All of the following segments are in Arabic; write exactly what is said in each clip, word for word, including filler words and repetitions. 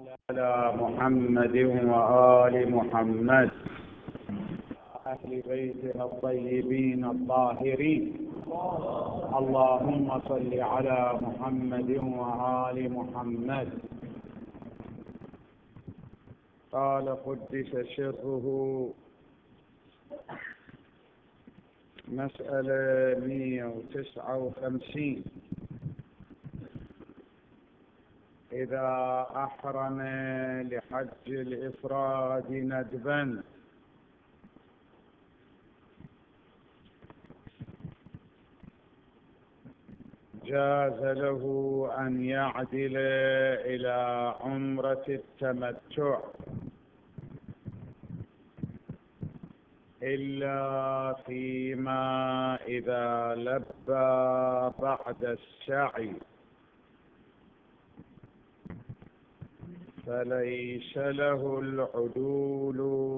على محمد وآل محمد أهل بيته الطيبين الطاهرين. اللهم صل على محمد وآل محمد. قال قدس سره مسألة مئة وتسعة وخمسين: إذا أحرم لحج الإفراد ندبا جاز له أن يعدل إلى عمرة التمتع إلا فيما إذا لبى بعد السعي، فليس له العدول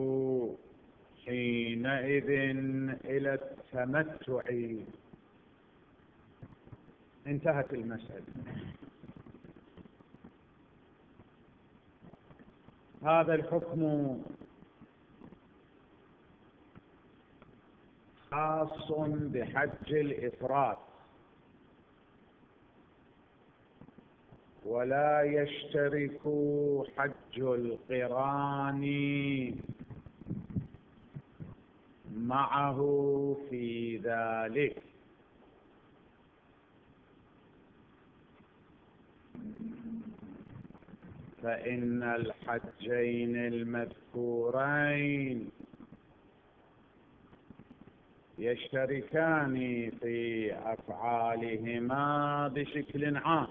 حينئذ إلى التمتع. انتهت المسألة. هذا الحكم خاص بحج الإفراد، ولا يشترك حج القران معه في ذلك، فإن الحجين المذكورين يشتركان في أفعالهما بشكل عام،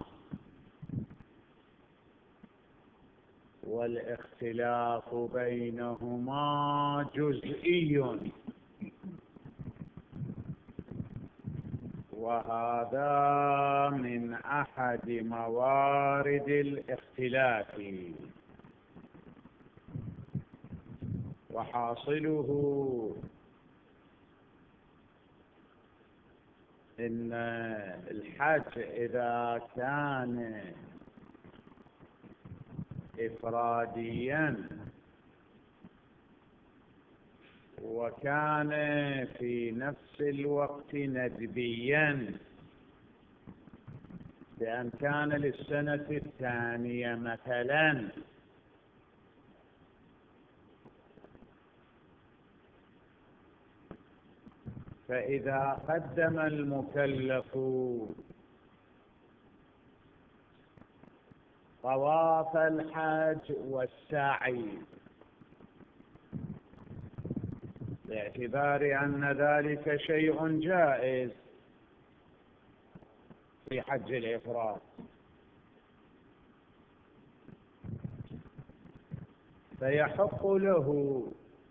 والاختلاف بينهما جزئي، وهذا من أحد موارد الاختلاف. وحاصله إن الحج إذا كان إفراديا وكان في نفس الوقت ندبيا، بأن كان للسنة الثانية مثلا، فإذا قدم المكلف طواف الحج والسعي باعتبار أن ذلك شيء جائز في حج الإفراد، فيحق له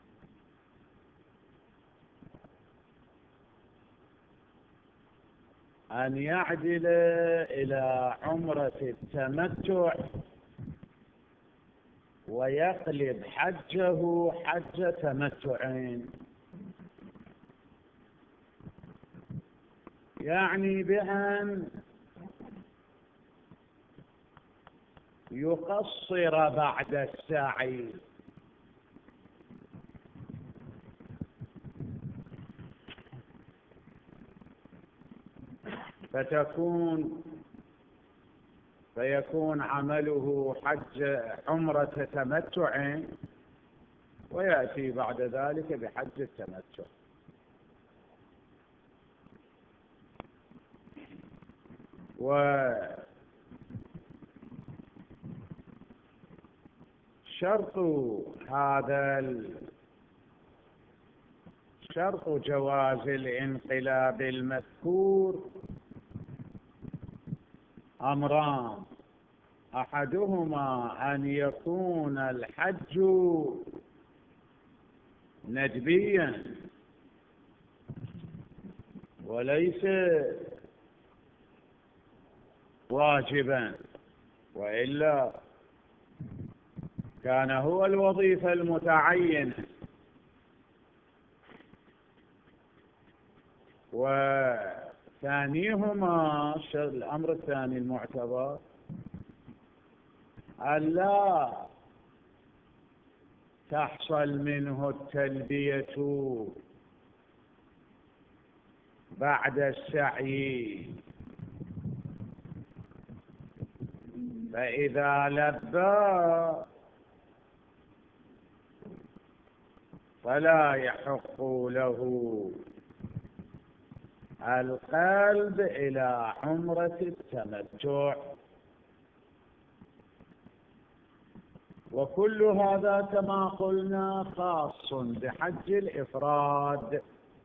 أن يعدل إلى عمرة التمتع ويقلب حجه حج تمتعين، يعني بأن يقصر بعد السعي، فتكون فيكون عمله حج عمرة تمتع، ويأتي بعد ذلك بحج التمتع. وشرط هذا شرط جواز الانقلاب المذكور أمران: أحدهما أن يكون الحج ندبيا وليس واجبا، وإلا كان هو الوظيفة المتعينة. وثانيهما الأمر الثاني المعتبر ألا تحصل منه التلبية بعد السعي، فإذا لبى فلا يحق له القلب إلى عمرة التمتع. وكل هذا كما قلنا خاص بحج الإفراد،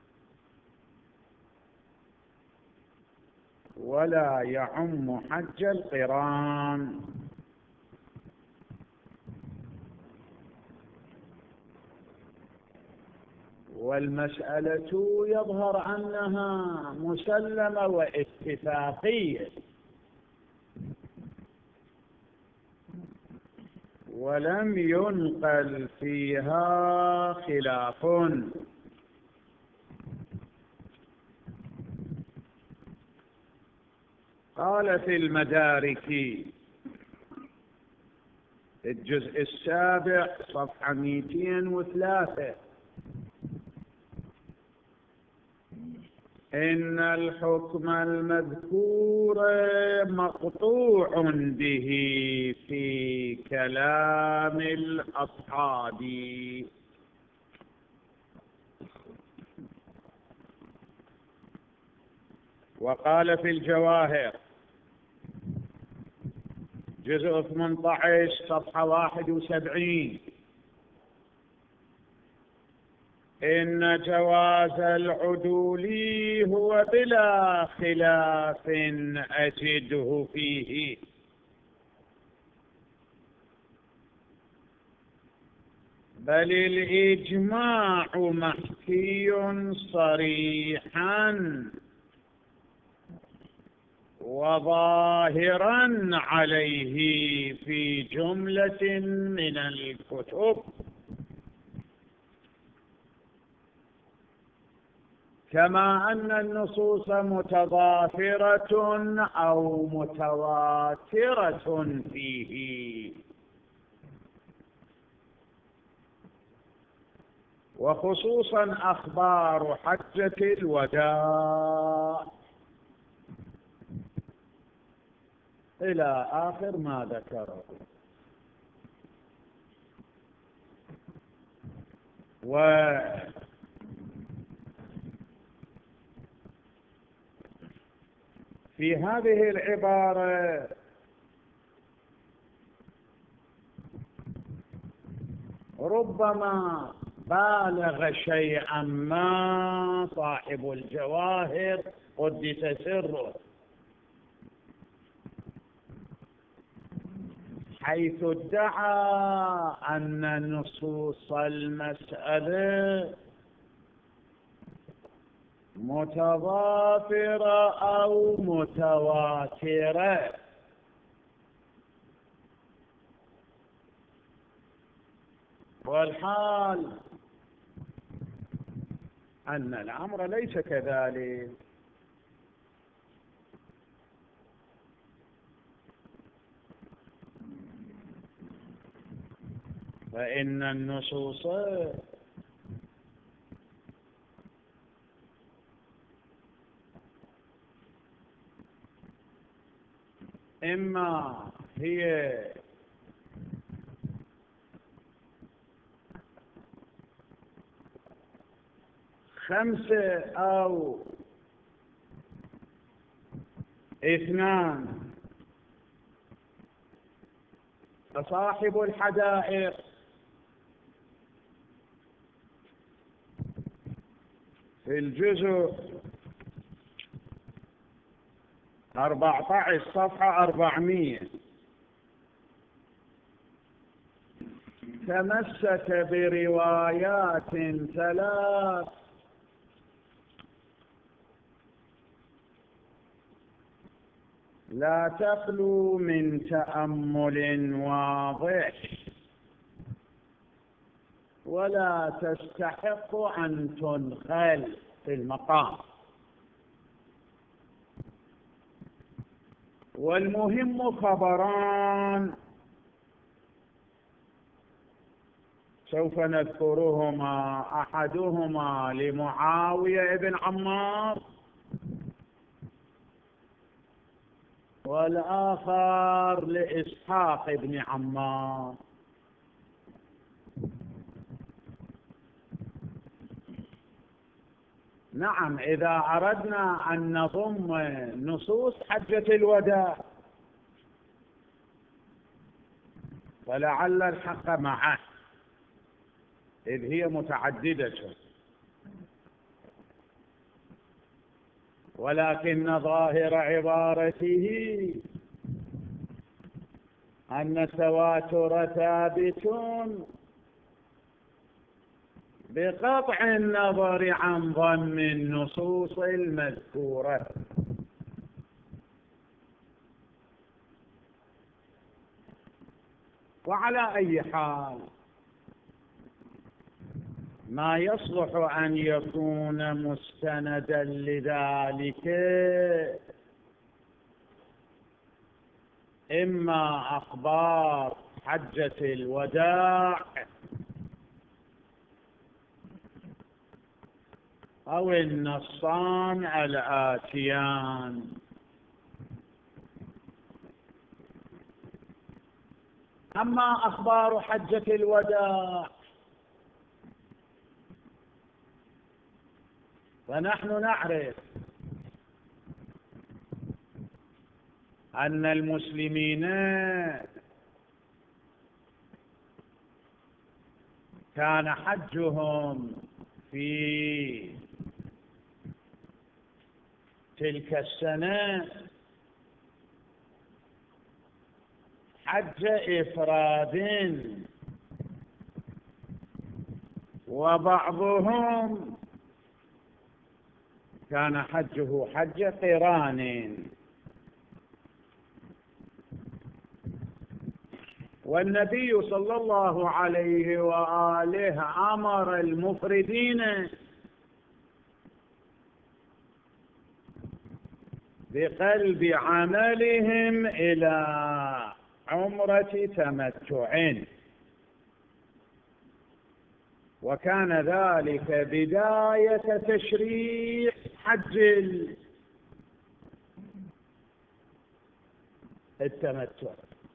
ولا يعم حج القران. والمسألة يظهر أنها مسلمة واتفاقية، ولم ينقل فيها خلاف. قال في المدارك الجزء السابع صفحة مئتين وثلاثة: إن الحكم المذكور مقطوع به في كلام الأصحاب. وقال في الجواهر جزء ثمانية عشر صفحة واحد وسبعين: إن جواز العدول هو بلا خلاف أجده فيه، بل الإجماع محكي صريحا وظاهرا عليه في جملة من الكتب، كما أن النصوص متضافرة أو متواترة فيه. وخصوصا أخبار حجة الوداع إلى آخر ما ذكره. وفي هذه العبارة ربما بالغ شيئا ما صاحب الجواهر قدس سره، حيث ادعى أن نصوص المسألة متضافرة أو متواترة، والحال أن الأمر ليس كذلك. فإن النصوص إما هي خمسة أو اثنان، فصاحب الحدائق في الجزء أربعة عشر صفحة أربعمائة تمسك بروايات ثلاث لا تخلو من تأمل واضح، ولا تستحق أن تنقل في المقام. والمهم خبران سوف نذكرهما، أحدهما لمعاوية بن عمار والآخر لإسحاق بن عمار. نعم، إذا أردنا أن نضم نصوص حجة الوداع فلعل الحق معه، إذ هي متعددة، ولكن ظاهر عبارته أن التواتر ثابت بقطع النظر عن ضم النصوص المذكورة. وعلى أي حال ما يصلح أن يكون مستندا لذلك إما أخبار حجة الوداع أو النصان الآتيان. أما أخبار حجة الوداع فنحن نعرف أن المسلمين كان حجهم في تلك السنة حج إفراد، وبعضهم كان حجه حج قران. والنبي صلى الله عليه وآله أمر المفردين بقلب عملهم إلى عمرة تمتع، وكان ذلك بداية تشريع حج التمتع.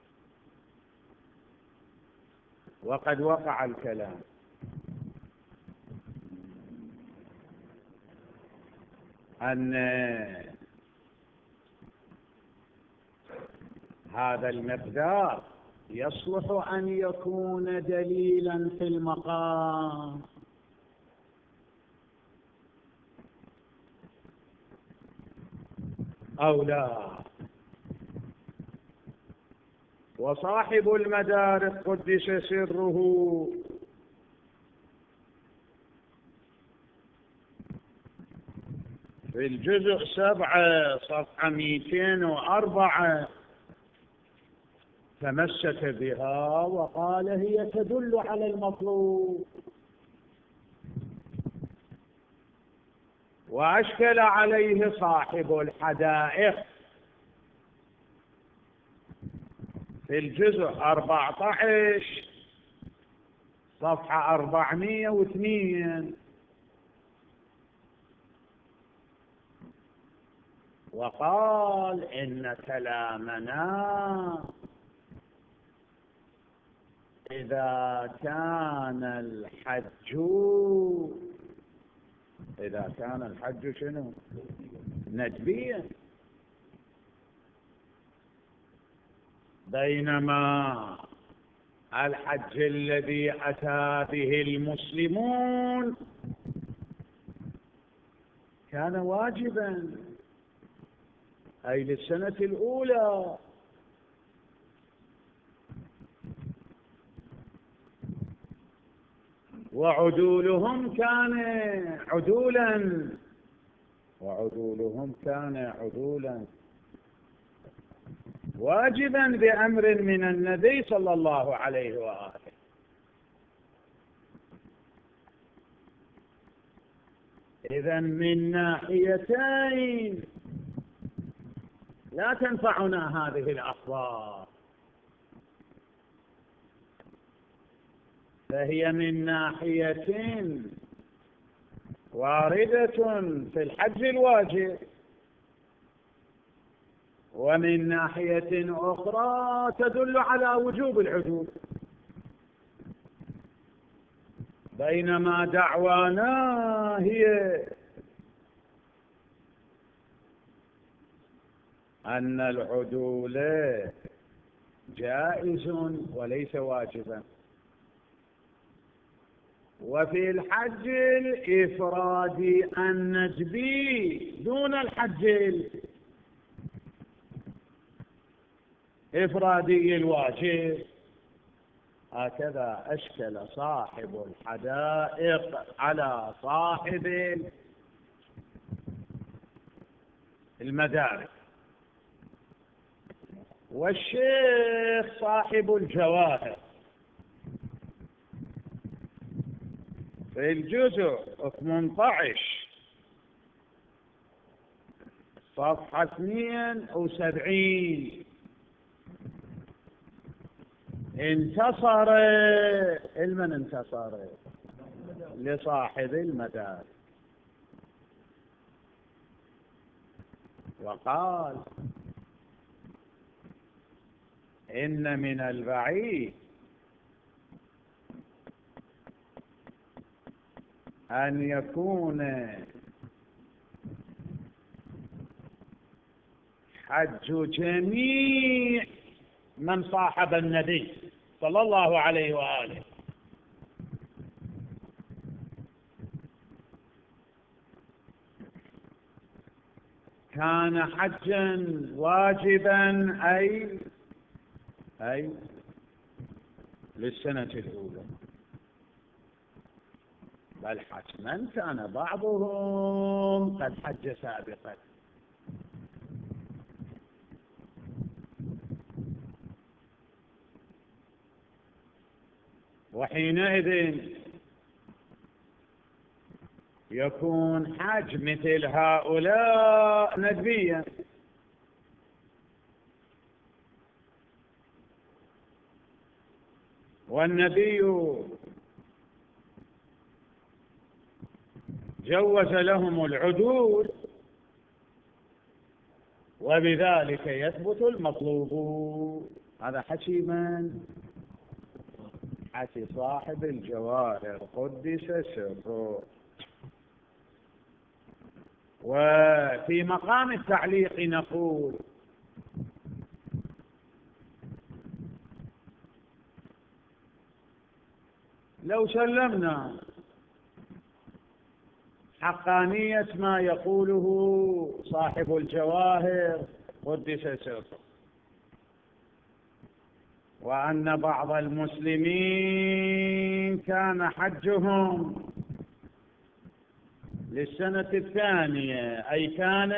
وقد وقع الكلام أن هذا المقدار يصلح أن يكون دليلا في المقام أو لا. وصاحب المدارك قدس سره في الجزء سبعة صفحة مئتين وأربعة تمسك بها وقال هي تدل على المطلوب. وأشكل عليه صاحب الحدائق في الجزء أربعة عشر صفحة أربعمئة واثنين، وقال إن كلامنا إذا كان الحج إذا كان الحج شنو؟ ندبيا، بينما الحج الذي أتى به المسلمون كان واجبا، أي للسنة الأولى. وعدولهم كان عدولا وعدولهم كان عدولا واجبا بأمر من النبي صلى الله عليه وآله. إذن من ناحيتين لا تنفعنا هذه الأخبار. فهي من ناحية واردة في الحج الواجب، ومن ناحية أخرى تدل على وجوب العدول، بينما دعوانا هي أن العدول جائز وليس واجبا. وفي الحج الإفرادي الندبي دون الحج الإفرادي الواجب. هكذا أشكل صاحب الحدائق على صاحب المدارك. والشيخ صاحب الجواهر في الجزء ثمانية عشر صفحة اثنين وسبعين انتصر المن انتصر لصاحب المدارك وقال إن من البعيد أن يكون حج جميع من صاحب النبي صلى الله عليه وآله كان حجا واجبا أي أي للسنة الأولى، بل حتما كان بعضهم قد حج سابقا. وحينئذ يكون حج مثل هؤلاء ندبيا، والنبي جوز لهم العدول، وبذلك يثبت المطلوب. هذا حكي من؟ حكي صاحب الجواهر قدس سره. وفي مقام التعليق نقول لو سلمنا حقانية ما يقوله صاحب الجواهر قدس سره، وأن بعض المسلمين كان حجهم للسنة الثانية أي كان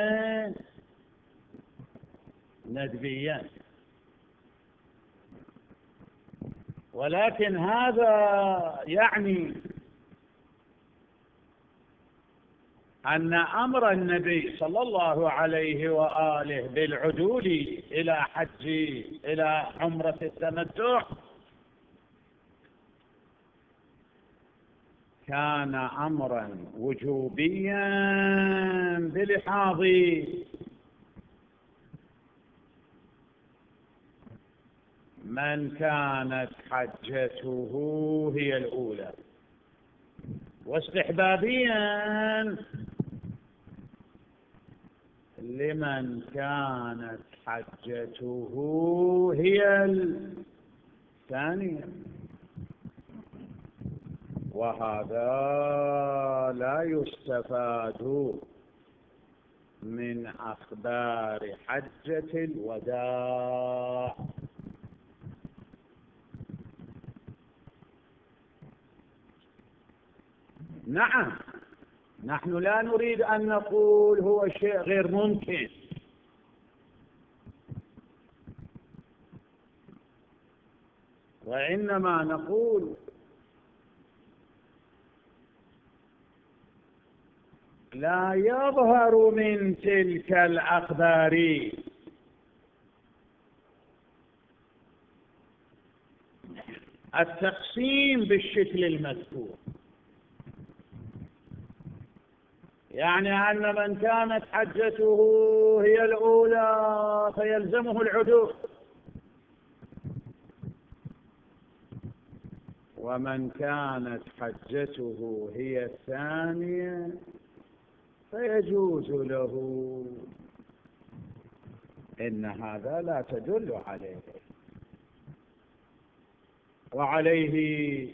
ندبيا، ولكن هذا يعني أن أمر النبي صلى الله عليه وآله بالعدول إلى حج إلى عمرة التمتع كان أمرا وجوبيا بلحاظ من كانت حجته هي الأولى، واستحبابيا لمن كانت حجته هي الثانية. وهذا لا يستفاد من أخبار حجة الوداع. نعم، نحن لا نريد أن نقول هو شيء غير ممكن، وإنما نقول لا يظهر من تلك الأخبار التقسيم بالشكل المذكور، يعني أن من كانت حجته هي الأولى فيلزمه العدول، ومن كانت حجته هي الثانية فيجوز له. إن هذا لا تدل عليه، وعليه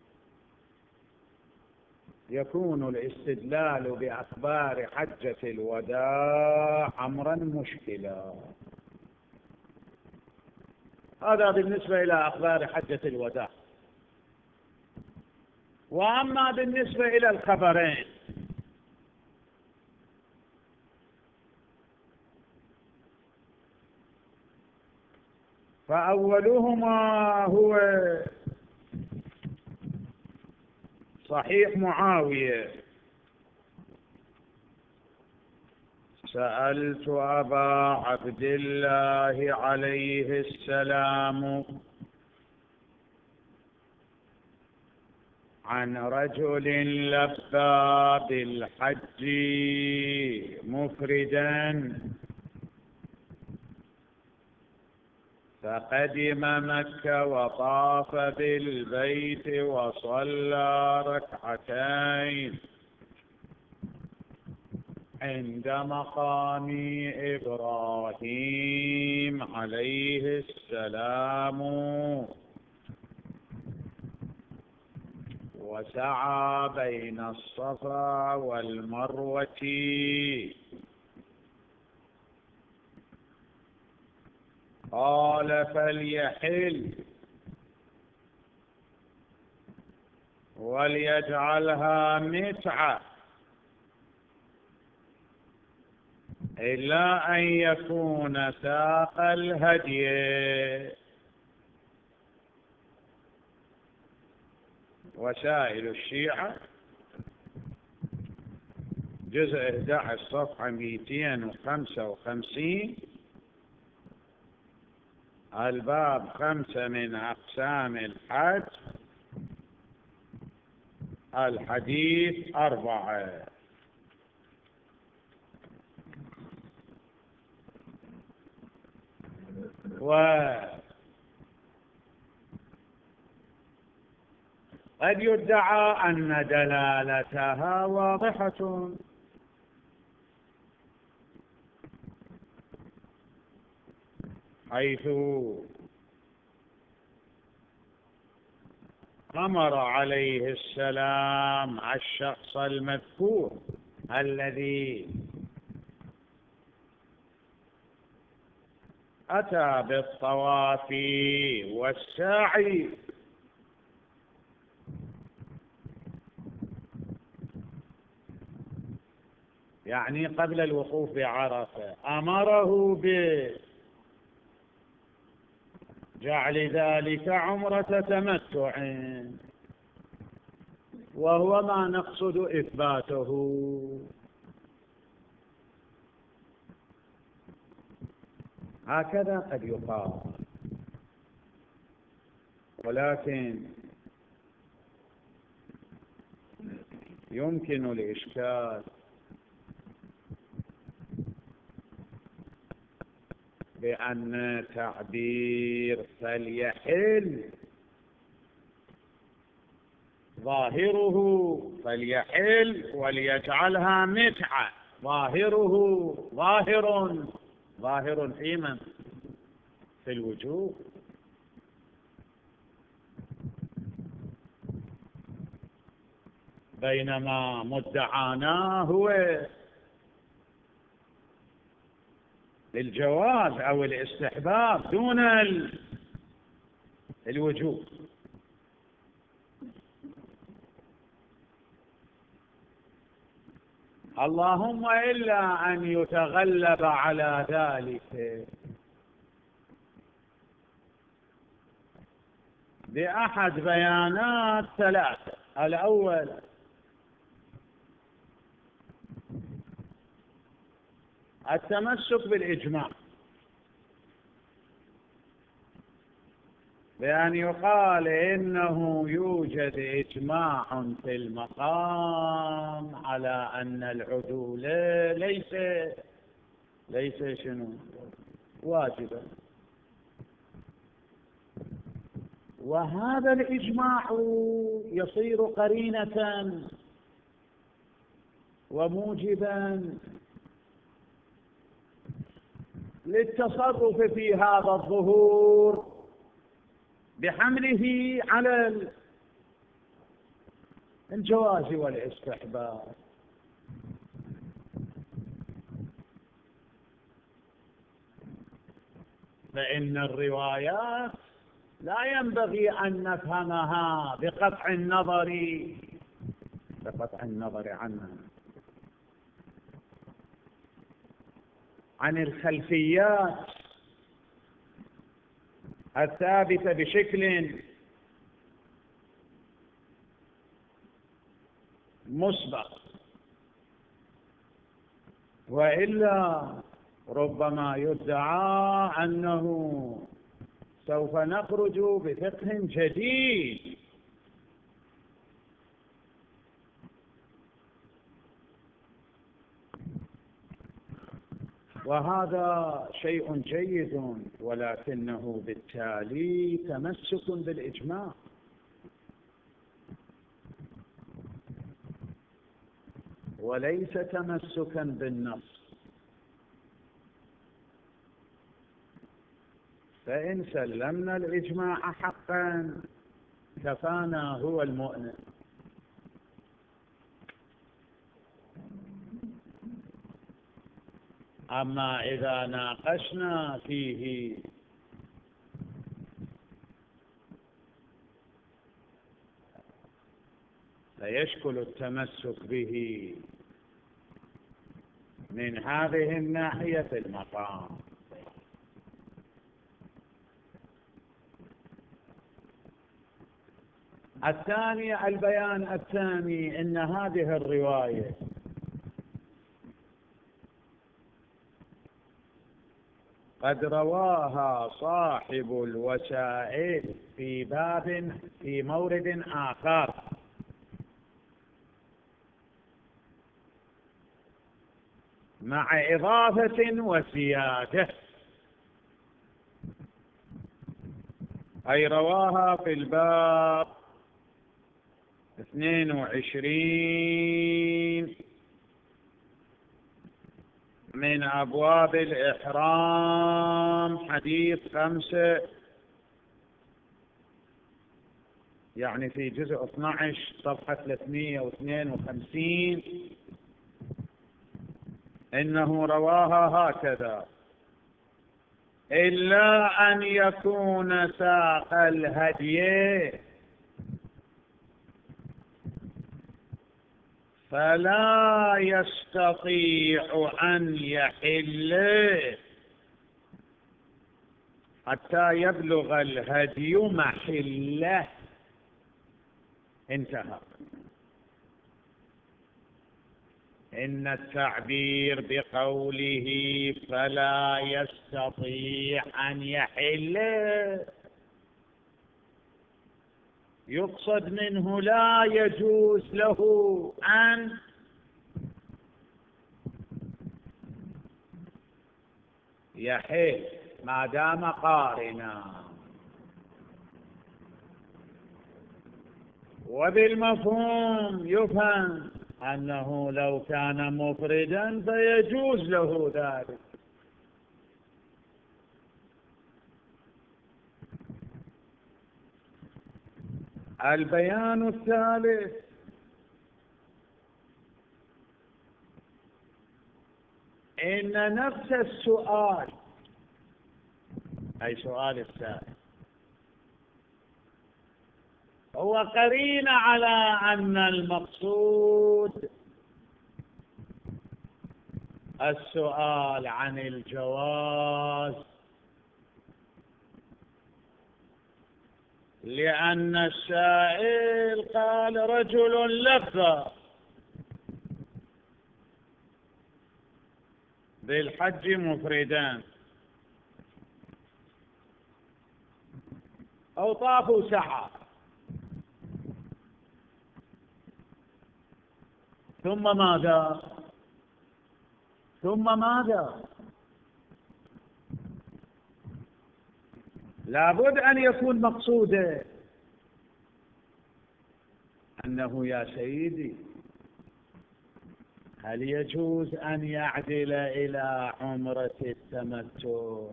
يكون الاستدلال بأخبار حجة الوداع أمرا مشكلا. هذا بالنسبة إلى أخبار حجة الوداع. وأما بالنسبة إلى الخبرين فأولهما هو صحيح معاوية: سألت أبا عبد الله عليه السلام عن رجل لبى بالحج مفردا فقدم مكة وطاف بالبيت وصلى ركعتين عند مقام إبراهيم عليه السلام، وسعى بين الصفا والمروة. قال: فليحل وليجعلها متعة إلا أن يكون ساق الهدي. وسائل الشيعة جزء إحدى عشر صفحة مئتين وخمسة وخمسين، الباب خمسة من أقسام الحج، الحديث أربعة. وقد يدعى أن دلالتها واضحة، حيث أمر عليه السلام الشخص المذكور الذي أتى بالطواف والسعي يعني قبل الوقوف بعرفة، أمره بجعل ذلك عمرة تمتع، وهو ما نقصد إثباته. هكذا قد يقال، ولكن يمكن الإشكال بأن تعبير فليحل ظاهره فليحل وليجعلها متعة، ظاهره ظاهر ظاهر في من؟ في الوجوب. بينما مدعانا هو الجواز أو الاستحباب دون الوجوب. اللهم إلا أن يتغلب على ذلك بأحد بيانات ثلاثة: الأول التمسك بالإجماع، بأن يقال إنه يوجد إجماع في المقام على أن العدول ليس ليس شنو واجبا، وهذا الإجماع يصير قرينة وموجبا للتصرف في هذا الظهور بحمله على الجواز والاستحباب. فإن الروايات لا ينبغي أن نفهمها بقطع النظر بقطع النظر عنها عن الخلفيات الثابتة بشكل مسبق، وإلا ربما يدعى أنه سوف نخرج بفقه جديد. وهذا شيء جيد، ولكنه بالتالي تمسك بالإجماع وليس تمسكا بالنص. فإن سلمنا الإجماع حقا كفانا هو المؤمن. أما إذا ناقشنا فيه فيشكل التمسك به من هذه الناحية المقام. الثاني، البيان الثاني، إن هذه الرواية قد رواها صاحب الوسائل في باب في مورد آخر مع إضافة وزيادة، أي رواها في الباب اثنين وعشرين من أبواب الإحرام، حديث خمسة، يعني في جزء اثني عشر صفحة ثلاثمئة واثنين وخمسين، إنه رواها هكذا: إلا أن يكون ساق الهدي فلا يستطيع أن يحل حتى يبلغ الهدي محله. انتهى. إن التعبير بقوله فلا يستطيع أن يحل يقصد منه لا يجوز له أن يحل ما دام قارنا. وبالمفهوم يفهم أنه لو كان مفردا فيجوز له ذلك. البيان الثالث: إن نفس السؤال، أي سؤال السائل، هو قرين على أن المقصود السؤال عن الجواز، لأن السائل قال رجل لبى بالحج مفردان، أو طاف وسعى، ثم ماذا؟ ثم ماذا؟ لابد أن يكون مقصوده أنه يا سيدي هل يجوز أن يعدل إلى عمرة التمتع؟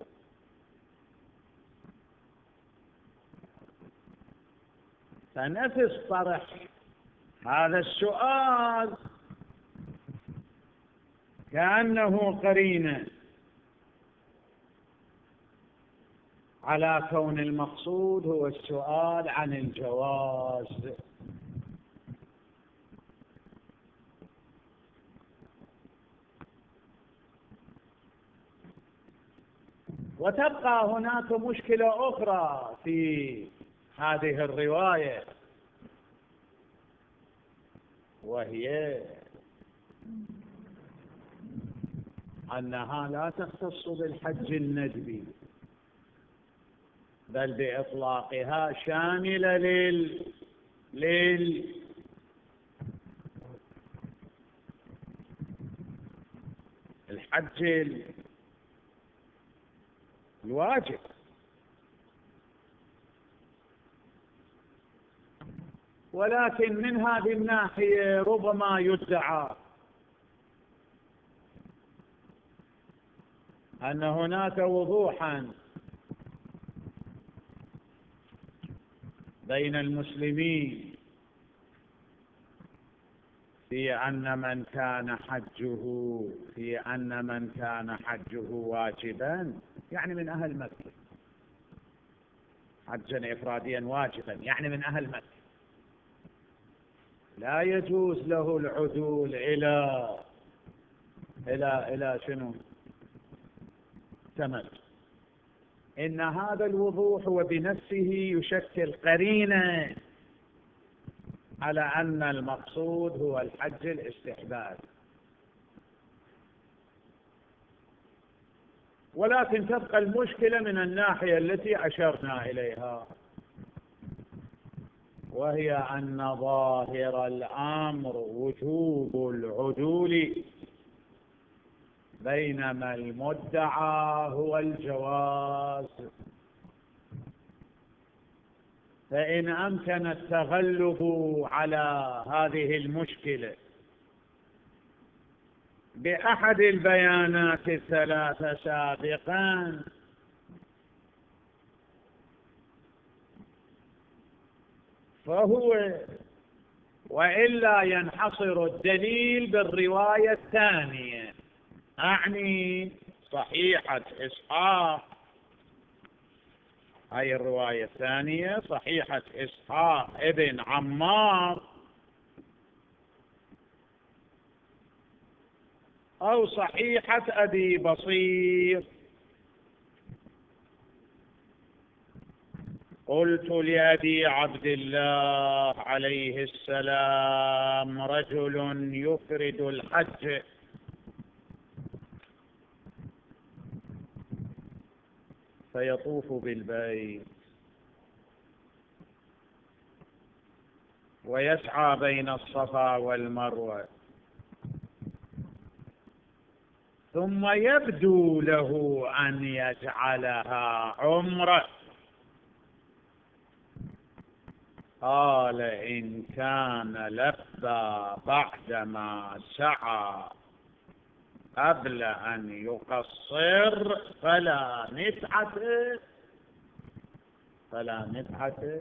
فنفس طرح هذا السؤال كأنه قرينة على كون المقصود هو السؤال عن الجواز. وتبقى هناك مشكلة أخرى في هذه الرواية، وهي أنها لا تختص بالحج الندبي، بل بإطلاقها شاملة لل لل الحج الواجب. ولكن من هذه الناحية ربما يدعى أن هناك وضوحا بين المسلمين في أن من كان حجه في أن من كان حجه واجبا، يعني من أهل مكة، حجا إفراديا واجبا يعني من أهل مكة، لا يجوز له العدول إلى إلى إلى شنو؟ تمت. إن هذا الوضوح وبنفسه يشكل قرينة على أن المقصود هو الحج الاستحباب. ولكن تبقى المشكلة من الناحية التي أشرنا إليها، وهي أن ظاهر الأمر وجوب العدول، بينما المدعى هو الجواز. فإن أمكن التغلب على هذه المشكلة بأحد البيانات الثلاثة سابقا، فهو وإلا ينحصر الدليل بالرواية الثانية، أعني صحيحة إسحاق، هاي الرواية الثانية صحيحة إسحاق ابن عمار، أو صحيحة أبي بصير. قلت لأبي عبد الله عليه السلام: رجل يفرد الحج فيطوف بالبيت ويسعى بين الصفا والمروة، ثم يبدو له أن يجعلها عمرة. قال: إن كان لبى بعدما سعى قبل أن يقصر فلا متعة فلا متعة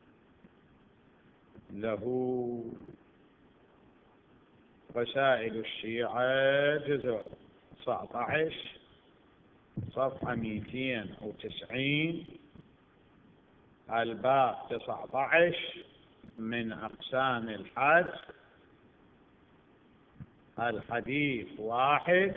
له. رسائل الشيعة جزء تسعة عشر صفحة مئتين وتسعين، الباب تسعة عشر من أقسام الحج، الحديث واحد،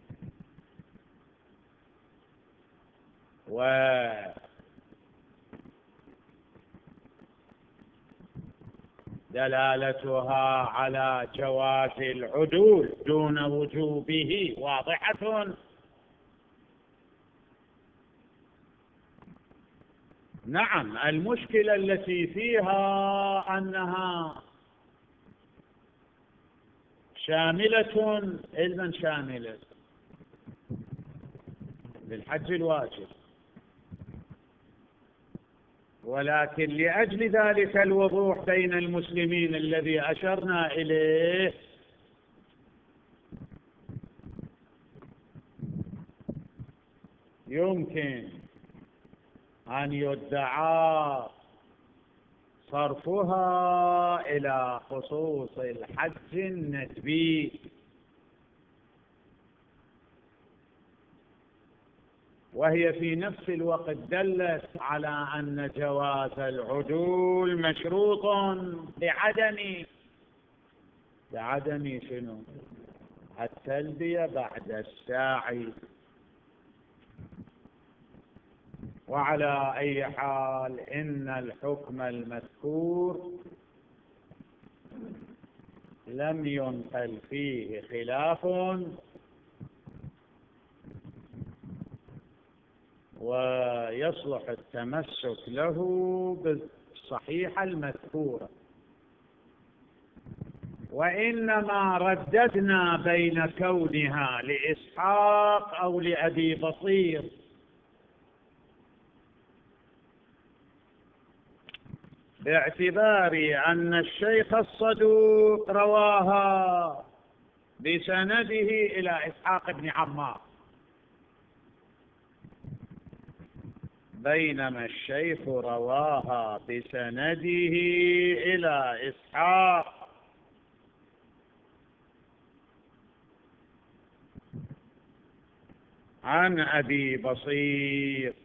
ودلالتها على جواز العدول دون وجوبه واضحة. نعم، المشكلة التي فيها أنها شاملة، علما شاملة للحج الواجب، ولكن لأجل ذلك الوضوح بين المسلمين الذي أشرنا إليه يمكن أن يدعى صرفها إلى خصوص الحج الندبي، وهي في نفس الوقت دلت على أن جواز العدول مشروط بعدم بعدم شنو؟ التلبية بعد الساعي. وعلى أي حال إن الحكم المذكور لم ينقل فيه خلاف، ويصلح التمسك له بالصحيحة المذكورة، وإنما رددنا بين كونها لإسحاق أو لأبي بصير، باعتبار أن الشيخ الصدوق رواها بسنده إلى إسحاق بن عمار، بينما الشيخ رواها بسنده إلى إسحاق عن أبي بصير.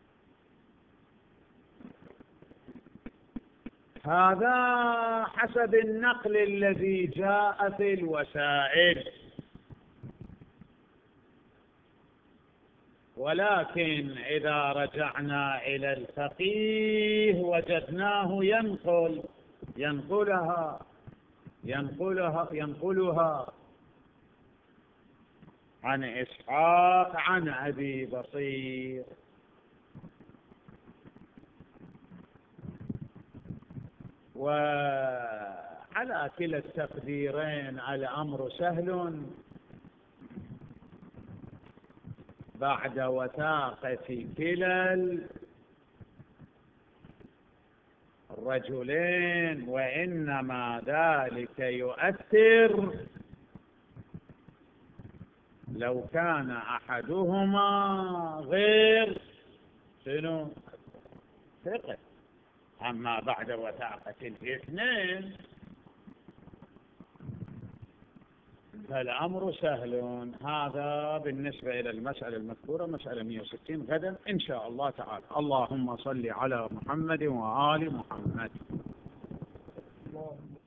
هذا حسب النقل الذي جاء في الوسائل، ولكن إذا رجعنا إلى الفقيه وجدناه ينقل ينقلها ينقلها ينقلها عن إسحاق عن أبي بصير. وعلى كلا التقديرين الأمر سهل بعد وثاقة كلا الرجلين، وإنما ذلك يؤثر لو كان أحدهما غير شنو ثقة. أما بعد وثاقة الاثنين فالأمر سهل. هذا بالنسبة إلى المسألة المذكورة، مسألة مئة وستين غدا إن شاء الله تعالى. اللهم صل على محمد وآل محمد.